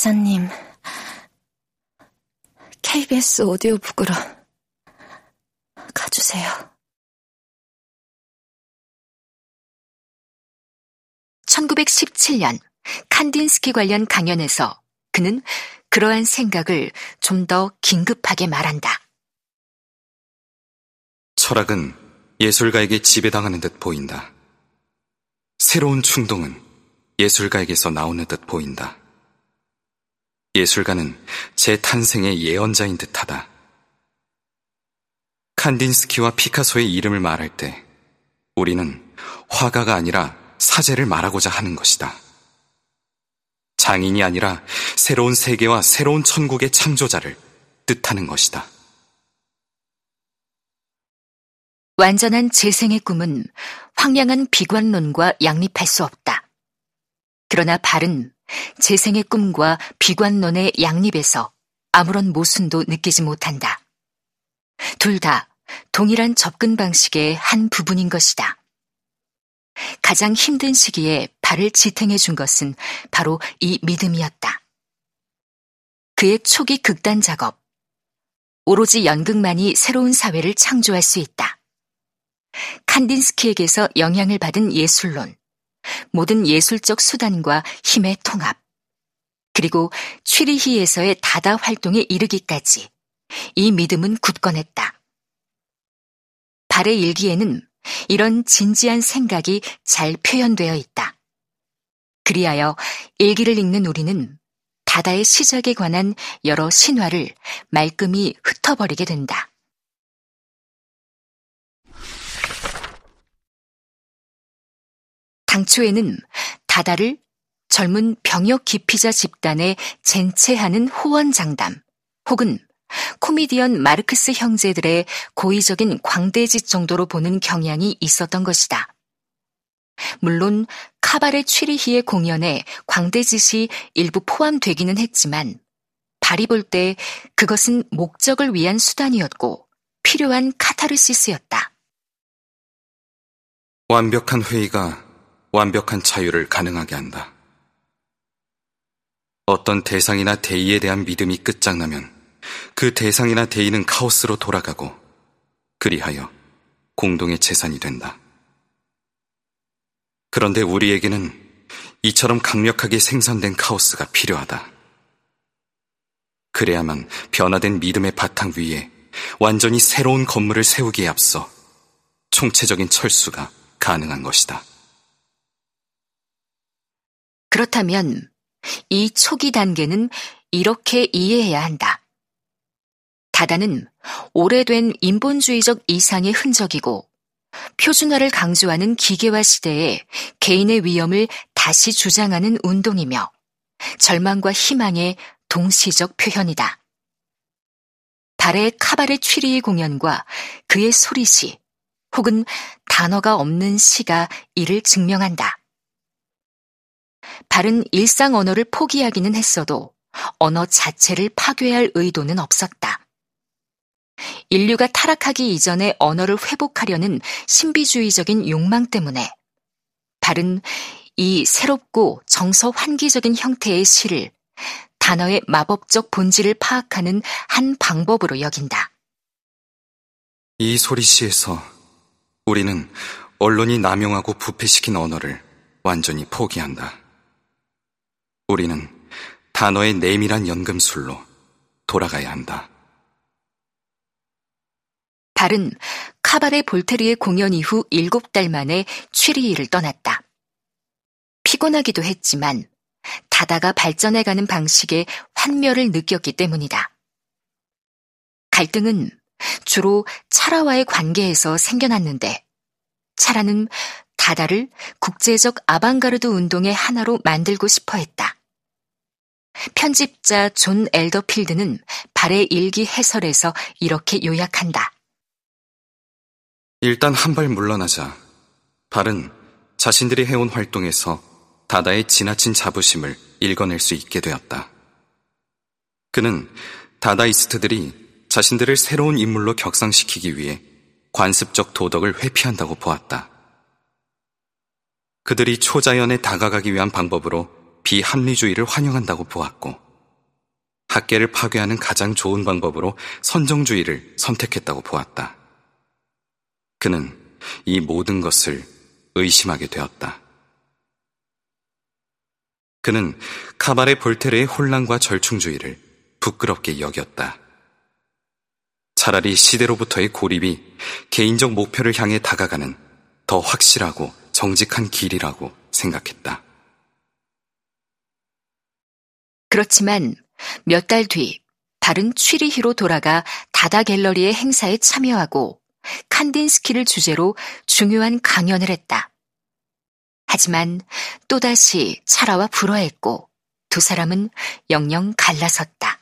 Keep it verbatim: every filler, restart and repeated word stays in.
기사님, 케이비에스 오디오북으로 가주세요. 천구백십칠 년 칸딘스키 관련 강연에서 그는 그러한 생각을 좀 더 긴급하게 말한다. 철학은 예술가에게 지배당하는 듯 보인다. 새로운 충동은 예술가에게서 나오는 듯 보인다. 예술가는 재탄생의 예언자인 듯하다. 칸딘스키와 피카소의 이름을 말할 때 우리는 화가가 아니라 사제를 말하고자 하는 것이다. 장인이 아니라 새로운 세계와 새로운 천국의 창조자를 뜻하는 것이다. 완전한 재생의 꿈은 황량한 비관론과 양립할 수 없다. 그러나 발은 재생의 꿈과 비관론의 양립에서 아무런 모순도 느끼지 못한다. 둘 다 동일한 접근 방식의 한 부분인 것이다. 가장 힘든 시기에 발을 지탱해 준 것은 바로 이 믿음이었다. 그의 초기 극단 작업, 오로지 연극만이 새로운 사회를 창조할 수 있다. 칸딘스키에게서 영향을 받은 예술론, 모든 예술적 수단과 힘의 통합, 그리고 취리히에서의 다다 활동에 이르기까지 이 믿음은 굳건했다. 발의 일기에는 이런 진지한 생각이 잘 표현되어 있다. 그리하여 일기를 읽는 우리는 다다의 시작에 관한 여러 신화를 말끔히 흩어버리게 된다. 당초에는 다다를 젊은 병역 기피자 집단에 젠체하는 호언장담 혹은 코미디언 마르크스 형제들의 고의적인 광대짓 정도로 보는 경향이 있었던 것이다. 물론 카바레 취리히의 공연에 광대짓이 일부 포함되기는 했지만 발이 볼 때 그것은 목적을 위한 수단이었고 필요한 카타르시스였다. 완벽한 회의가 완벽한 자유를 가능하게 한다. 어떤 대상이나 대의에 대한 믿음이 끝장나면 그 대상이나 대의는 카오스로 돌아가고 그리하여 공동의 재산이 된다. 그런데 우리에게는 이처럼 강력하게 생산된 카오스가 필요하다. 그래야만 변화된 믿음의 바탕 위에 완전히 새로운 건물을 세우기에 앞서 총체적인 철수가 가능한 것이다. 그렇다면 이 초기 단계는 이렇게 이해해야 한다. 다다는 오래된 인본주의적 이상의 흔적이고 표준화를 강조하는 기계화 시대에 개인의 위엄을 다시 주장하는 운동이며 절망과 희망의 동시적 표현이다. 발의 카바레 취리히 공연과 그의 소리시 혹은 단어가 없는 시가 이를 증명한다. 발은 일상 언어를 포기하기는 했어도 언어 자체를 파괴할 의도는 없었다. 인류가 타락하기 이전에 언어를 회복하려는 신비주의적인 욕망 때문에 발은 이 새롭고 정서 환기적인 형태의 시를 단어의 마법적 본질을 파악하는 한 방법으로 여긴다. 이 소리시에서 우리는 언론이 남용하고 부패시킨 언어를 완전히 포기한다. 우리는 단어의 내밀한 연금술로 돌아가야 한다. 발은 카바레 볼테르의 공연 이후 일곱 달 만에 취리히를 떠났다. 피곤하기도 했지만 다다가 발전해가는 방식에 환멸을 느꼈기 때문이다. 갈등은 주로 차라와의 관계에서 생겨났는데 차라는 다다를 국제적 아방가르드 운동의 하나로 만들고 싶어 했다. 편집자 존 엘더필드는 발의 일기 해설에서 이렇게 요약한다. 일단 한 발 물러나자 발은 자신들이 해온 활동에서 다다의 지나친 자부심을 읽어낼 수 있게 되었다. 그는 다다이스트들이 자신들을 새로운 인물로 격상시키기 위해 관습적 도덕을 회피한다고 보았다. 그들이 초자연에 다가가기 위한 방법으로 비합리주의를 환영한다고 보았고 학계를 파괴하는 가장 좋은 방법으로 선정주의를 선택했다고 보았다. 그는 이 모든 것을 의심하게 되었다. 그는 카바레 볼테르의 혼란과 절충주의를 부끄럽게 여겼다. 차라리 시대로부터의 고립이 개인적 목표를 향해 다가가는 더 확실하고 정직한 길이라고 생각했다. 그렇지만 몇 달 뒤 발은 취리히로 돌아가 다다 갤러리의 행사에 참여하고 칸딘스키를 주제로 중요한 강연을 했다. 하지만 또다시 차라와 불화했고 두 사람은 영영 갈라섰다.